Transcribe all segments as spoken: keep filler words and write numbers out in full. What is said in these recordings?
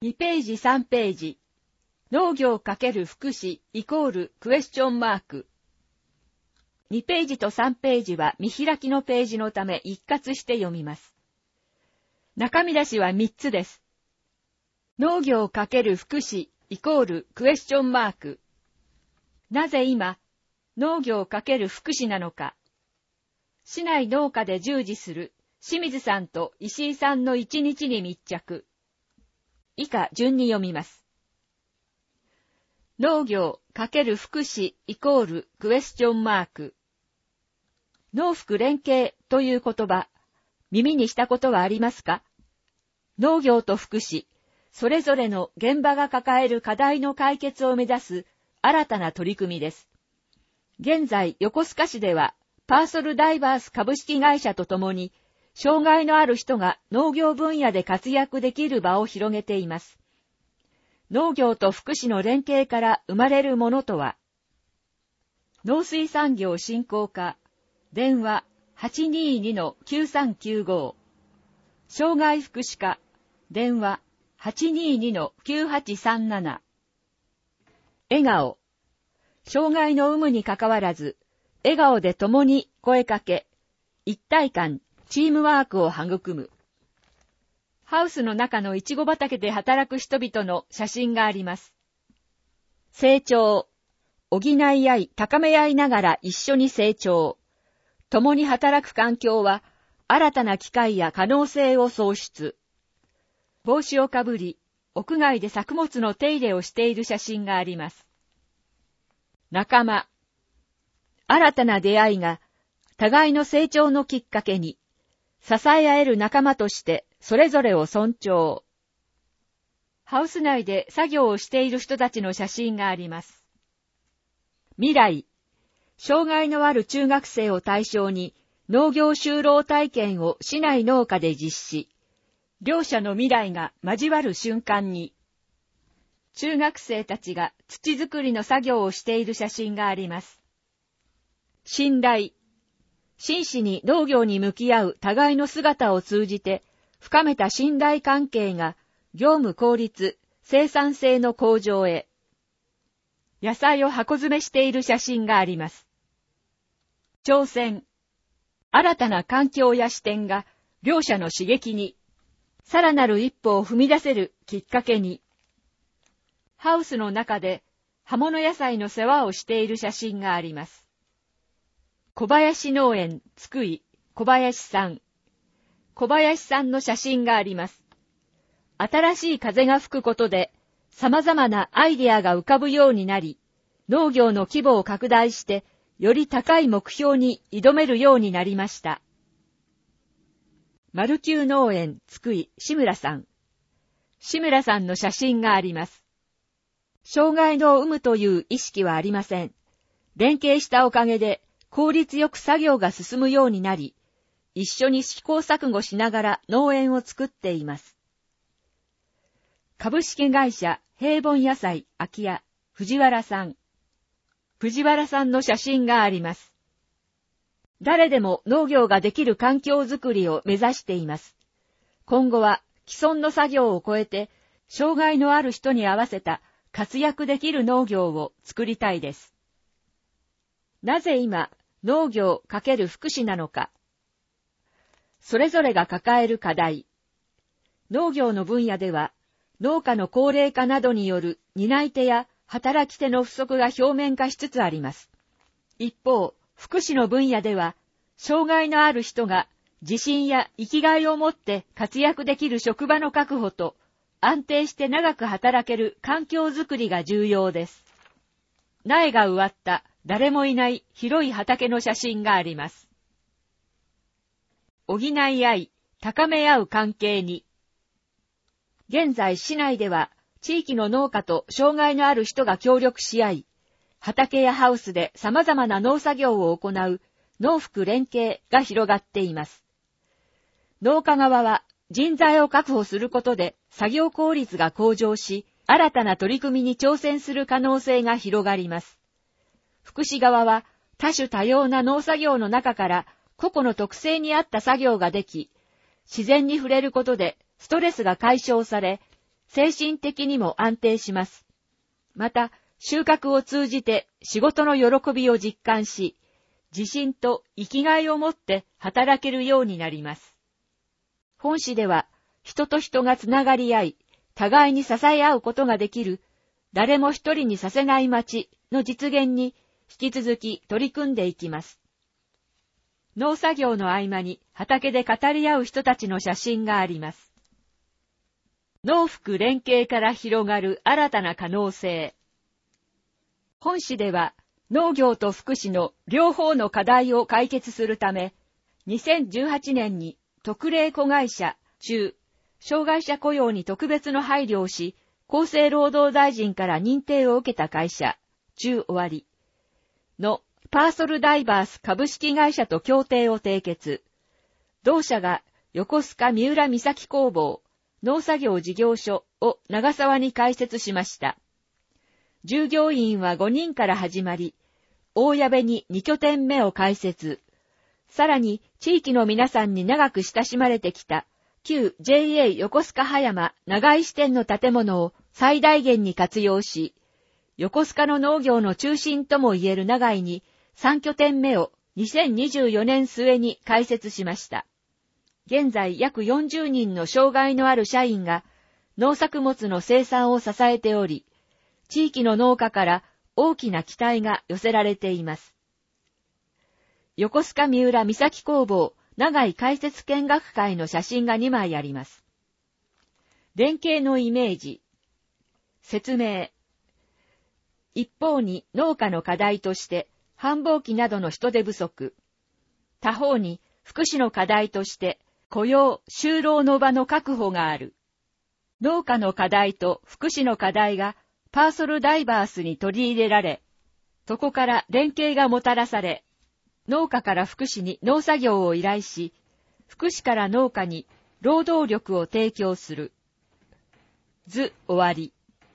にページさんページ。農業×福祉イコールクエスチョンマーク。にページとさんページは見開きのページのため一括して読みます。中身出しはみっつです。農業×福祉イコールクエスチョンマーク。なぜ今、農業×福祉なのか。市内農家で従事する清水さんと石井さんの一日に密着。以下順に読みます。農業×福祉イコールクエスチョンマーク。農福連携という言葉、耳にしたことはありますか？農業と福祉、それぞれの現場が抱える課題の解決を目指す新たな取り組みです。現在、横須賀市では、パーソルダイバース株式会社とともに、障害のある人が農業分野で活躍できる場を広げています。農業と福祉の連携から生まれるものとは、農水産業振興課、電話 はちにーにのきゅうさんきゅうご、障害福祉課、電話 はちにーにのきゅうはちさんなな、笑顔、障害の有無にかかわらず、笑顔で共に声かけ、一体感、チームワークを育む。ハウスの中のイチゴ畑で働く人々の写真があります。成長、補い合い、高め合いながら一緒に成長。共に働く環境は、新たな機会や可能性を創出。帽子をかぶり、屋外で作物の手入れをしている写真があります。仲間、新たな出会いが、互いの成長のきっかけに、支え合える仲間として、それぞれを尊重。ハウス内で作業をしている人たちの写真があります。未来、障害のある中学生を対象に農業就労体験を市内農家で実施。両者の未来が交わる瞬間に、中学生たちが土作りの作業をしている写真があります。信頼、真摯に農業に向き合う互いの姿を通じて、深めた信頼関係が業務効率、生産性の向上へ。野菜を箱詰めしている写真があります。挑戦。新たな環境や視点が両者の刺激に、さらなる一歩を踏み出せるきっかけに。ハウスの中で葉物野菜の世話をしている写真があります。小林農園津久井小林さん。小林さんの写真があります。新しい風が吹くことで、様々なアイデアが浮かぶようになり、農業の規模を拡大して、より高い目標に挑めるようになりました。マルキュー農園津久井志村さん。志村さんの写真があります。障害の有無という意識はありません。連携したおかげで、効率よく作業が進むようになり、一緒に試行錯誤しながら農園を作っています。株式会社平凡野菜空き家藤原さん。藤原さんの写真があります。誰でも農業ができる環境づくりを目指しています。今後は既存の作業を超えて、障害のある人に合わせた活躍できる農業を作りたいです。なぜ今、農業×福祉なのか。それぞれが抱える課題。農業の分野では、農家の高齢化などによる担い手や働き手の不足が表面化しつつあります。一方、福祉の分野では、障害のある人が自信や生きがいを持って活躍できる職場の確保と、安定して長く働ける環境づくりが重要です。苗が植わった誰もいない広い畑の写真があります。補い合い、高め合う関係に。現在市内では地域の農家と障害のある人が協力し合い、畑やハウスで様々な農作業を行う農福連携が広がっています。農家側は人材を確保することで作業効率が向上し、新たな取り組みに挑戦する可能性が広がります。福祉側は多種多様な農作業の中から個々の特性に合った作業ができ、自然に触れることでストレスが解消され、 精神的にも安定します。また、収穫を通じて仕事の喜びを実感し、自信と生きがいを持って働けるようになります。本誌では、人と人がつながり合い、互いに支え合うことができる、誰も一人にさせない町の実現に引き続き取り組んでいきます。農作業の合間に畑で語り合う人たちの写真があります。農福連携から広がる新たな可能性。本誌では農業と福祉の両方の課題を解決するため、にせんじゅうはちねんに特例子会社中、障害者雇用に特別の配慮をし、厚生労働大臣から認定を受けた会社中終わりのパーソルダイバース株式会社と協定を締結。同社が横須賀三浦岬工房農作業事業所を長沢に開設しました。従業員はごにんから始まり、大矢部にに拠点目を開設。さらに地域の皆さんに長く親しまれてきた旧 ジェイエー 横須賀葉山長井支店の建物を最大限に活用し、横須賀の農業の中心ともいえる長井にさん拠点目をにせんにじゅうよねん末に開設しました。現在約よんじゅうにんの障害のある社員が農作物の生産を支えており、地域の農家から大きな期待が寄せられています。横須賀三浦岬工房長井開設見学会の写真がにまいあります。連携のイメージ。説明。一方に農家の課題として繁忙期などの人手不足。他方に福祉の課題として雇用・就労の場の確保がある。農家の課題と福祉の課題がパーソルダイバースに取り入れられ、そこから連携がもたらされ、農家から福祉に農作業を依頼し、福祉から農家に労働力を提供する。図終わり。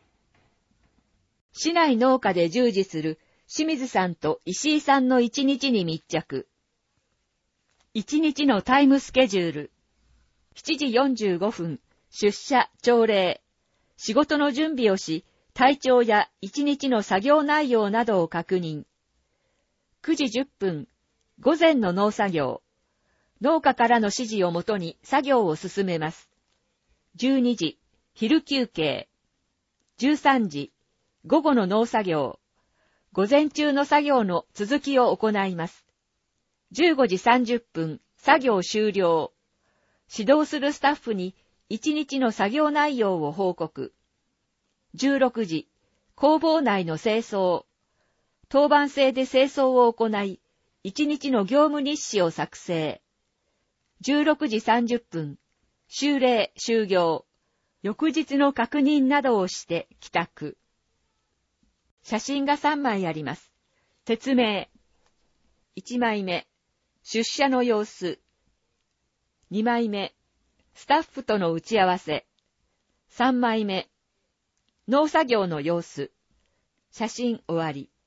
市内農家で従事する清水さんと石井さんの一日に密着。一日のタイムスケジュール。しちじよんじゅうごふん、出社、朝礼。仕事の準備をし、体調や一日の作業内容などを確認。くじじゅっぷん、午前の農作業。農家からの指示をもとに作業を進めます。じゅうにじ、昼休憩。じゅうさんじ、午後の農作業。午前中の作業の続きを行います。じゅうごじさんじゅっぷん、作業終了。指導するスタッフに一日の作業内容を報告。じゅうろくじ、工房内の清掃。当番制で清掃を行い、一日の業務日誌を作成。じゅうろくじさんじゅっぷん、終礼、終業。翌日の確認などをして帰宅。写真がさんまいあります。説明。いちまいめ、出社の様子。にまいめ、スタッフとの打ち合わせ。さんまいめ、農作業の様子。写真終わり。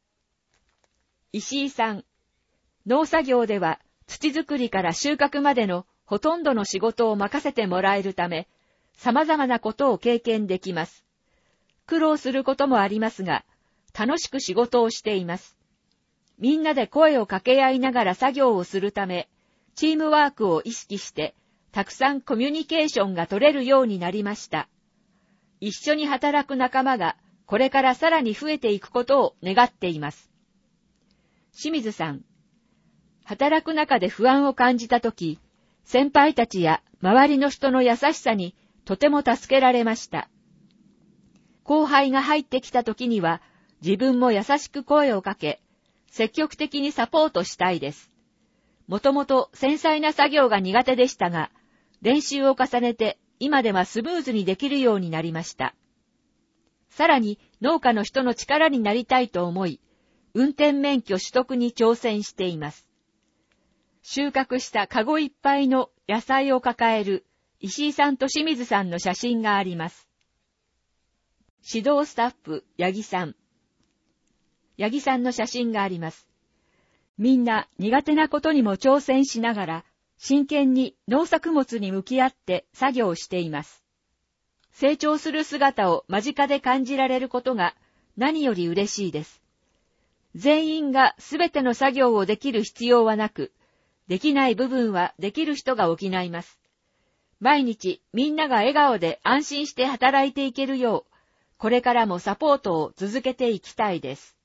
石井さん。農作業では土作りから収穫までのほとんどの仕事を任せてもらえるため、様々なことを経験できます。苦労することもありますが、楽しく仕事をしています。みんなで声を掛け合いながら作業をするため、チームワークを意識して、たくさんコミュニケーションが取れるようになりました。一緒に働く仲間がこれからさらに増えていくことを願っています。清水さん。働く中で不安を感じたとき、先輩たちや周りの人の優しさにとても助けられました。後輩が入ってきたときには、自分も優しく声をかけ、積極的にサポートしたいです。もともと繊細な作業が苦手でしたが、練習を重ねて今ではスムーズにできるようになりました。さらに農家の人の力になりたいと思い、運転免許取得に挑戦しています。収穫したカゴいっぱいの野菜を抱える石井さんと清水さんの写真があります。指導スタッフ、八木さん。八木さんの写真があります。みんな苦手なことにも挑戦しながら、真剣に農作物に向き合って作業しています。 成長する姿を間近で感じられることが何より嬉しいです。全員がすべての作業をできる必要はなく、できない部分はできる人が補います。毎日みんなが笑顔で安心して働いていけるよう、これからもサポートを続けていきたいです。